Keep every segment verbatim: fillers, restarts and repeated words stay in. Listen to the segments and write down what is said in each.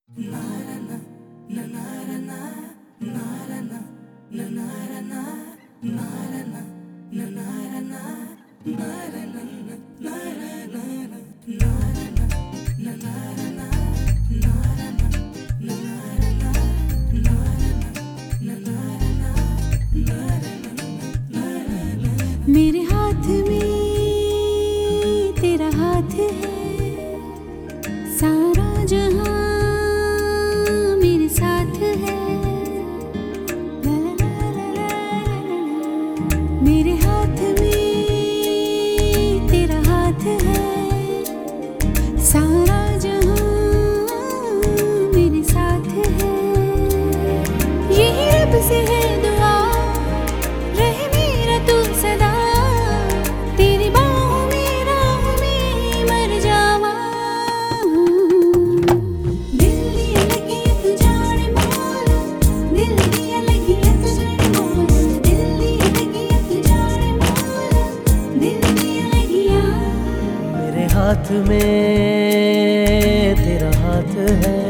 मेरे हाथ में तेरा हाथ है, सारा जहां मेरे साथ है। ला ला ला ला ला ला। मेरे हाथ में तेरा हाथ है, सारा जहां मेरे साथ है। यही रब से है दुआ, रहे मेरा तू सदा। तेरी बाहों में राहों में मर जावा। दिल दिया लगी तू जाने मौला, दिल दिया लगी तू जाने मौला, दिल दिया लगी तू जाने मौला, दिल दिया लगी। मेरे हाथ में तेरा हाथ है,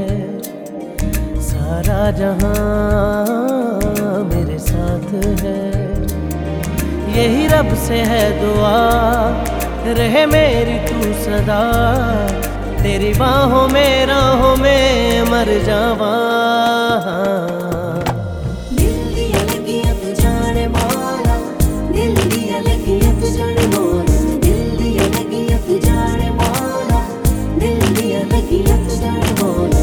सारा जहां मेरे साथ है। यही रब से है दुआ, रहे मेरी तू सदा। तेरी बाहों में राहों में मर जावा। दिल दिया लगी तू जाने मौला, दिल दिया लगी तू जाने मौला, दिल दिया लगी तू जाने मौला, दिल दिया लगी तू जाने मौला।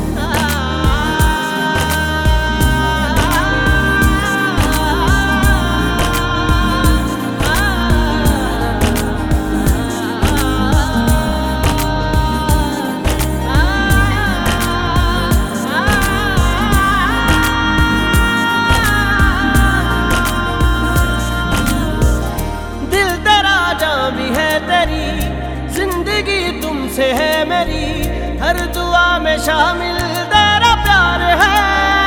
जिंदगी तुमसे है मेरी, हर दुआ में शामिल तेरा प्यार है।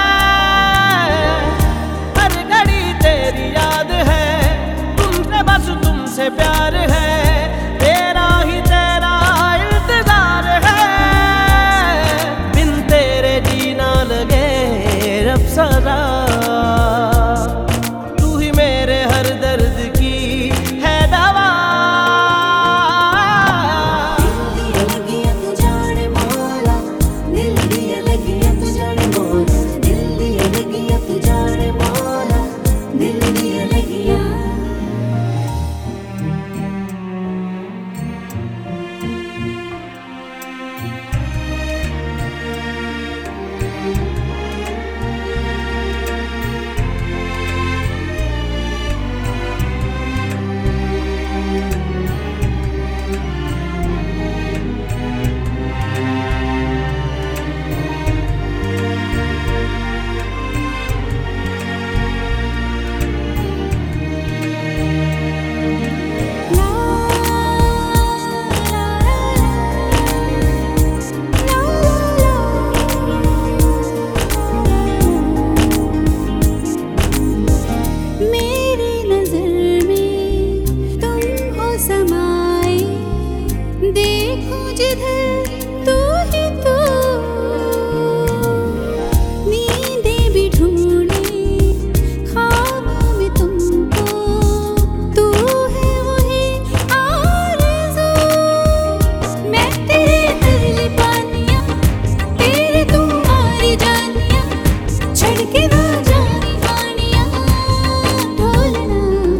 हर घड़ी तेरी याद है, तुमसे बस तुमसे प्यार है। तेरा ही तेरा इंतजार है, बिन तेरे जीना लगे रब सदा। तू ही मेरे हर दर्द की है दवा। देखो जिधर तू ही तू, नींदें भी ढूंढे ख्वाबों में तुमको। तू है वही आरज़ू, मैं तेरे तरले पानिया, तेरे तुम्हारी जानिया। छड़ के ना जानी हानिया ढोलना।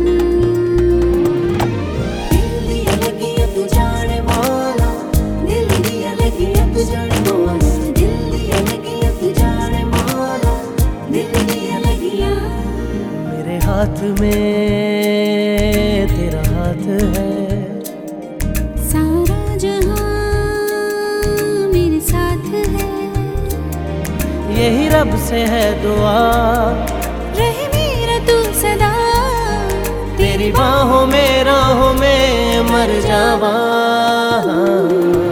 दिल दिया लगी तू जाने मौला, दिल दिया लगी तू जाने मौला, दिल दिया लगी तू जाने मौला, दिल दिया लगी। मेरे हाथ में तेरा हाथ है, सारा जहां मेरे साथ है। यही रब से है दुआ, रहे मेरा तू सदा। तेरी बाहों में राहों में मर जावा।